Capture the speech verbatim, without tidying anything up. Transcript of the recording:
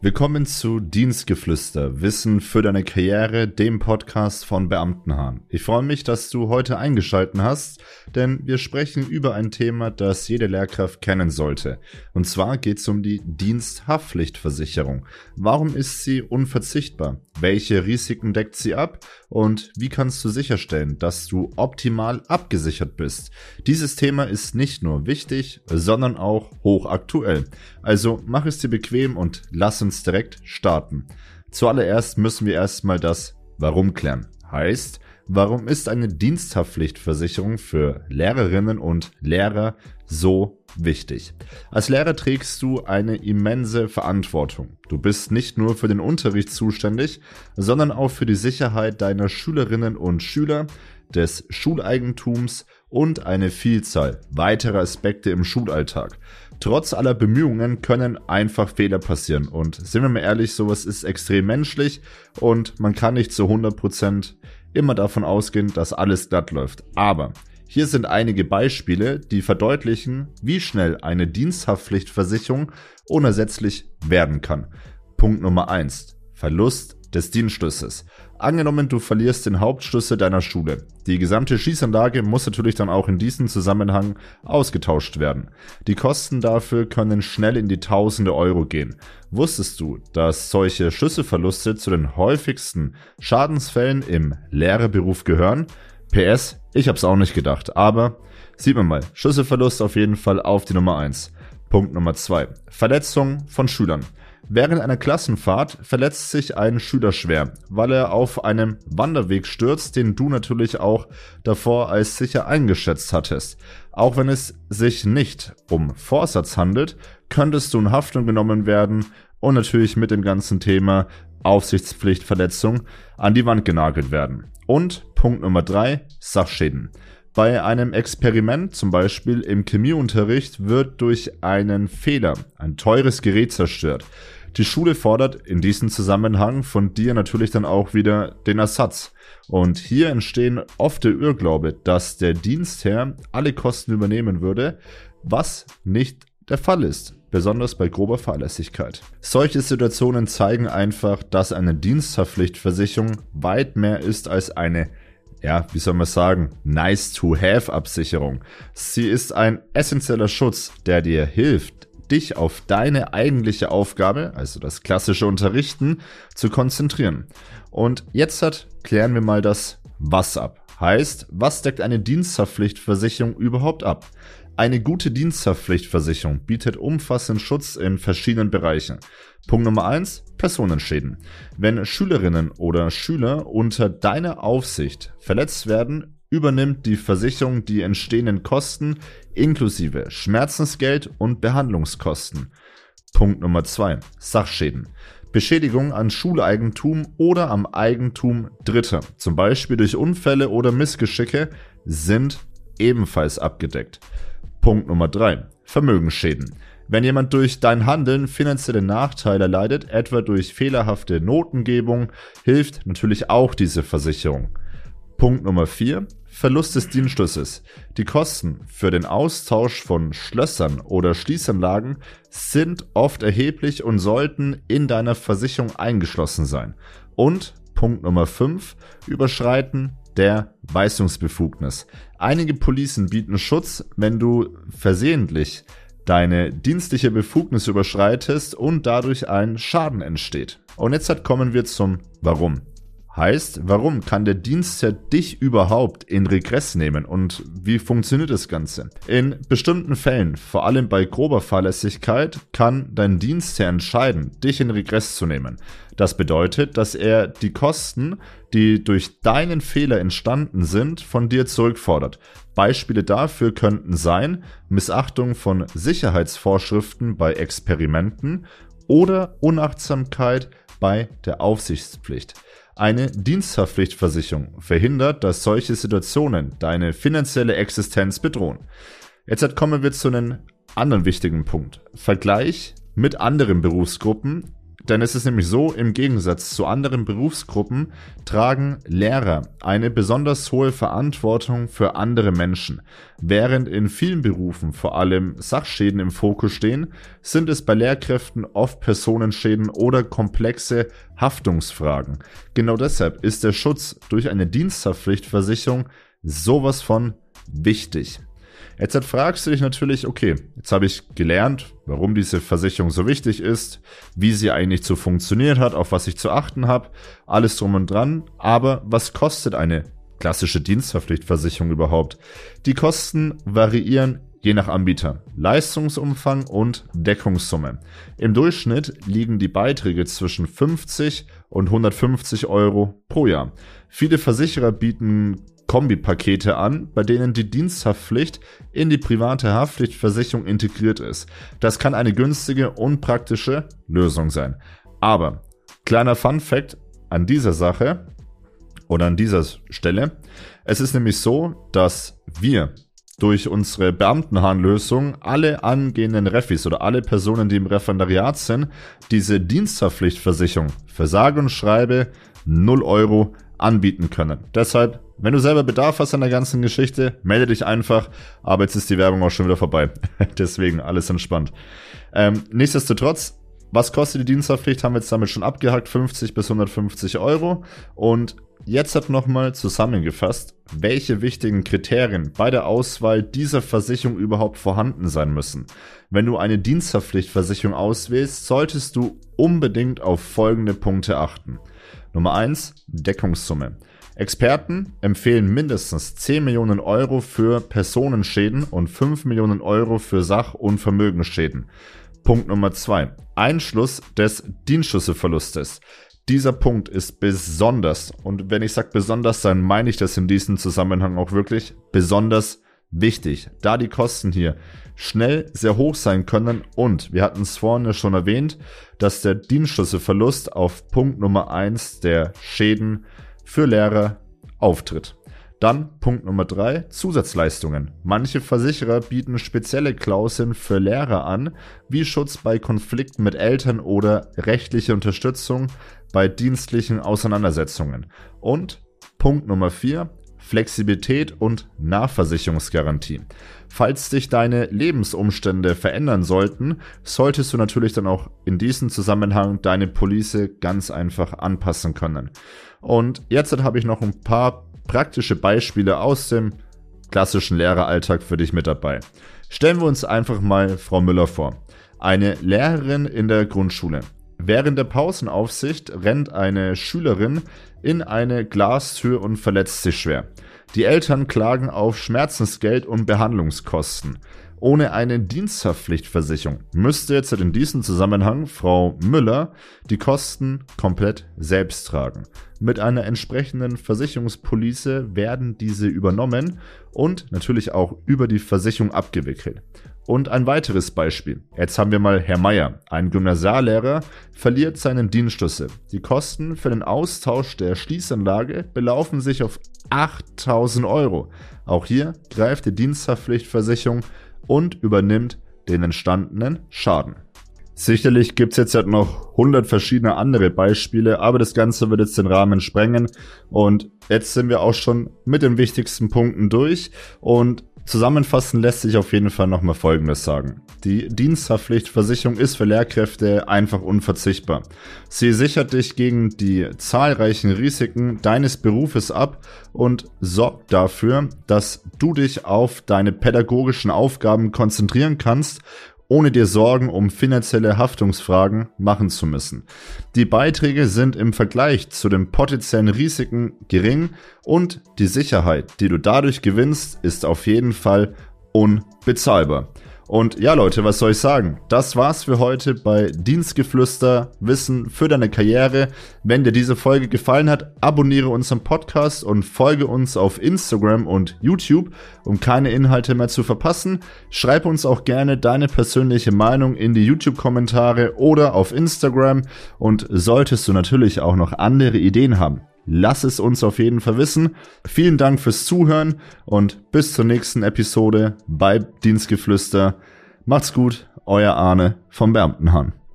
Willkommen zu Dienstgeflüster, Wissen für deine Karriere, dem Podcast von Beamtenhahn. Ich freue mich, dass du heute eingeschaltet hast, denn wir sprechen über ein Thema, das jede Lehrkraft kennen sollte. Und zwar geht es um die Diensthaftpflichtversicherung. Warum ist sie unverzichtbar? Welche Risiken deckt sie ab? Und wie kannst du sicherstellen, dass du optimal abgesichert bist? Dieses Thema ist nicht nur wichtig, sondern auch hochaktuell. Also mach es dir bequem und lass uns direkt starten. Zuallererst müssen wir erstmal das Warum klären. Heißt, warum ist eine Diensthaftpflichtversicherung für Lehrerinnen und Lehrer so wichtig? Als Lehrer trägst du eine immense Verantwortung. Du bist nicht nur für den Unterricht zuständig, sondern auch für die Sicherheit deiner Schülerinnen und Schüler, des Schuleigentums und eine Vielzahl weiterer Aspekte im Schulalltag. Trotz aller Bemühungen können einfach Fehler passieren und sind wir mal ehrlich, sowas ist extrem menschlich und man kann nicht zu hundert Prozent immer davon ausgehen, dass alles glatt läuft. Aber hier sind einige Beispiele, die verdeutlichen, wie schnell eine Diensthaftpflichtversicherung unersetzlich werden kann. Punkt Nummer eins. Verlust des Dienstschlüssels. Angenommen, du verlierst den Hauptschlüssel deiner Schule. Die gesamte Schießanlage muss natürlich dann auch in diesem Zusammenhang ausgetauscht werden. Die Kosten dafür können schnell in die Tausende Euro gehen. Wusstest du, dass solche Schlüsselverluste zu den häufigsten Schadensfällen im Lehrerberuf gehören? P S, ich hab's auch nicht gedacht, aber sieht man mal, Schlüsselverlust auf jeden Fall auf die Nummer eins. Punkt Nummer zwei. Verletzung von Schülern. Während einer Klassenfahrt verletzt sich ein Schüler schwer, weil er auf einem Wanderweg stürzt, den du natürlich auch davor als sicher eingeschätzt hattest. Auch wenn es sich nicht um Vorsatz handelt, könntest du in Haftung genommen werden und natürlich mit dem ganzen Thema Aufsichtspflichtverletzung an die Wand genagelt werden. Und Punkt Nummer drei, Sachschäden. Bei einem Experiment, zum Beispiel im Chemieunterricht, wird durch einen Fehler ein teures Gerät zerstört. Die Schule fordert in diesem Zusammenhang von dir natürlich dann auch wieder den Ersatz. Und hier entstehen oft der Irrglaube, dass der Dienstherr alle Kosten übernehmen würde, was nicht der Fall ist, besonders bei grober Fahrlässigkeit. Solche Situationen zeigen einfach, dass eine Diensthaftpflichtversicherung weit mehr ist als eine Ja, wie soll man sagen, Nice-to-have-Absicherung. Sie ist ein essentieller Schutz, der dir hilft, dich auf deine eigentliche Aufgabe, also das klassische Unterrichten, zu konzentrieren. Und jetzt hat, klären wir mal das Was ab. Heißt, was deckt eine Diensthaftpflichtversicherung überhaupt ab? Eine gute Diensthaftpflichtversicherung bietet umfassenden Schutz in verschiedenen Bereichen. Punkt Nummer eins, Personenschäden. Wenn Schülerinnen oder Schüler unter deiner Aufsicht verletzt werden, übernimmt die Versicherung die entstehenden Kosten inklusive Schmerzensgeld und Behandlungskosten. Punkt Nummer zwei, Sachschäden. Beschädigung an Schuleigentum oder am Eigentum Dritter, zum Beispiel durch Unfälle oder Missgeschicke, sind ebenfalls abgedeckt. Punkt Nummer drei. Vermögensschäden. Wenn jemand durch dein Handeln finanzielle Nachteile erleidet, etwa durch fehlerhafte Notengebung, hilft natürlich auch diese Versicherung. Punkt Nummer vier. Verlust des Dienstschlüssels. Die Kosten für den Austausch von Schlössern oder Schließanlagen sind oft erheblich und sollten in deiner Versicherung eingeschlossen sein. Und Punkt Nummer fünf. Überschreiten der Weisungsbefugnis. Einige Policen bieten Schutz, wenn du versehentlich deine dienstliche Befugnis überschreitest und dadurch ein Schaden entsteht. Und jetzt kommen wir zum Warum. Heißt, warum kann der Dienstherr dich überhaupt in Regress nehmen und wie funktioniert das Ganze? In bestimmten Fällen, vor allem bei grober Fahrlässigkeit, kann dein Dienstherr entscheiden, dich in Regress zu nehmen. Das bedeutet, dass er die Kosten, die durch deinen Fehler entstanden sind, von dir zurückfordert. Beispiele dafür könnten sein Missachtung von Sicherheitsvorschriften bei Experimenten oder Unachtsamkeit bei der Aufsichtspflicht. Eine Diensthaftpflichtversicherung verhindert, dass solche Situationen deine finanzielle Existenz bedrohen. Jetzt kommen wir zu einem anderen wichtigen Punkt. Vergleich mit anderen Berufsgruppen Denn es ist nämlich so, im Gegensatz zu anderen Berufsgruppen tragen Lehrer eine besonders hohe Verantwortung für andere Menschen. Während in vielen Berufen vor allem Sachschäden im Fokus stehen, sind es bei Lehrkräften oft Personenschäden oder komplexe Haftungsfragen. Genau deshalb ist der Schutz durch eine Diensthaftpflichtversicherung sowas von wichtig. Jetzt fragst du dich natürlich, okay, jetzt habe ich gelernt, warum diese Versicherung so wichtig ist, wie sie eigentlich zu funktionieren hat, auf was ich zu achten habe, alles drum und dran, aber was kostet eine klassische Diensthaftpflichtversicherung überhaupt? Die Kosten variieren je nach Anbieter, Leistungsumfang und Deckungssumme. Im Durchschnitt liegen die Beiträge zwischen fünfzig und hundertfünfzig Euro pro Jahr. Viele Versicherer bieten Kombipakete an, bei denen die Diensthaftpflicht in die private Haftpflichtversicherung integriert ist. Das kann eine günstige und praktische Lösung sein. Aber, kleiner Fun-Fact an dieser Sache oder an dieser Stelle, es ist nämlich so, dass wir durch unsere Beamtenhahnlösung alle angehenden Refis oder alle Personen, die im Referendariat sind, diese Diensthaftpflichtversicherung für sage und schreibe null Euro anbieten können. Deshalb, wenn du selber Bedarf hast an der ganzen Geschichte, melde dich einfach, aber jetzt ist die Werbung auch schon wieder vorbei. Deswegen alles entspannt. Ähm, nichtsdestotrotz, was kostet die Diensthaftpflicht, haben wir jetzt damit schon abgehakt, fünfzig bis hundertfünfzig Euro. Und jetzt hat nochmal zusammengefasst, welche wichtigen Kriterien bei der Auswahl dieser Versicherung überhaupt vorhanden sein müssen. Wenn du eine Diensthaftpflichtversicherung auswählst, solltest du unbedingt auf folgende Punkte achten. Nummer eins, Deckungssumme. Experten empfehlen mindestens zehn Millionen Euro für Personenschäden und fünf Millionen Euro für Sach- und Vermögensschäden. Punkt Nummer zwei, Einschluss des Dienstschlüsselverlustes. Dieser Punkt ist besonders, und wenn ich sage besonders, dann meine ich das in diesem Zusammenhang auch wirklich, besonders wichtig, da die Kosten hier schnell sehr hoch sein können und wir hatten es vorhin schon erwähnt, dass der Dienstschlüsselverlust auf Punkt Nummer eins der Schäden für Lehrer auftritt. Dann Punkt Nummer drei, Zusatzleistungen. Manche Versicherer bieten spezielle Klauseln für Lehrer an, wie Schutz bei Konflikten mit Eltern oder rechtliche Unterstützung bei dienstlichen Auseinandersetzungen. Und Punkt Nummer vier, Flexibilität und Nachversicherungsgarantie. Falls sich deine Lebensumstände verändern sollten, solltest du natürlich dann auch in diesem Zusammenhang deine Police ganz einfach anpassen können. Und jetzt habe ich noch ein paar praktische Beispiele aus dem klassischen Lehreralltag für dich mit dabei. Stellen wir uns einfach mal Frau Müller vor. Eine Lehrerin in der Grundschule. Während der Pausenaufsicht rennt eine Schülerin in eine Glastür und verletzt sich schwer. Die Eltern klagen auf Schmerzensgeld und Behandlungskosten. Ohne eine Diensthaftpflichtversicherung müsste jetzt in diesem Zusammenhang Frau Müller die Kosten komplett selbst tragen. Mit einer entsprechenden Versicherungspolice werden diese übernommen und natürlich auch über die Versicherung abgewickelt. Und ein weiteres Beispiel. Jetzt haben wir mal Herr Meier. Ein Gymnasiallehrer verliert seinen Dienstschlüssel. Die Kosten für den Austausch der Schließanlage belaufen sich auf achttausend Euro. Auch hier greift die Diensthaftpflichtversicherung und übernimmt den entstandenen Schaden. Sicherlich gibt es jetzt halt noch hundert verschiedene andere Beispiele, aber das Ganze wird jetzt den Rahmen sprengen und jetzt sind wir auch schon mit den wichtigsten Punkten durch und zusammenfassen lässt sich auf jeden Fall nochmal Folgendes sagen. Die Diensthaftpflichtversicherung ist für Lehrkräfte einfach unverzichtbar. Sie sichert dich gegen die zahlreichen Risiken deines Berufes ab und sorgt dafür, dass du dich auf deine pädagogischen Aufgaben konzentrieren kannst, ohne dir Sorgen um finanzielle Haftungsfragen machen zu müssen. Die Beiträge sind im Vergleich zu den potenziellen Risiken gering und die Sicherheit, die du dadurch gewinnst, ist auf jeden Fall unbezahlbar. Und ja Leute, was soll ich sagen? Das war's für heute bei Dienstgeflüster, Wissen für deine Karriere. Wenn dir diese Folge gefallen hat, abonniere unseren Podcast und folge uns auf Instagram und YouTube, um keine Inhalte mehr zu verpassen. Schreib uns auch gerne deine persönliche Meinung in die YouTube-Kommentare oder auf Instagram. Und solltest du natürlich auch noch andere Ideen haben, lass es uns auf jeden Fall wissen. Vielen Dank fürs Zuhören und bis zur nächsten Episode bei Dienstgeflüster. Macht's gut, euer Arne vom Beamtenhahn.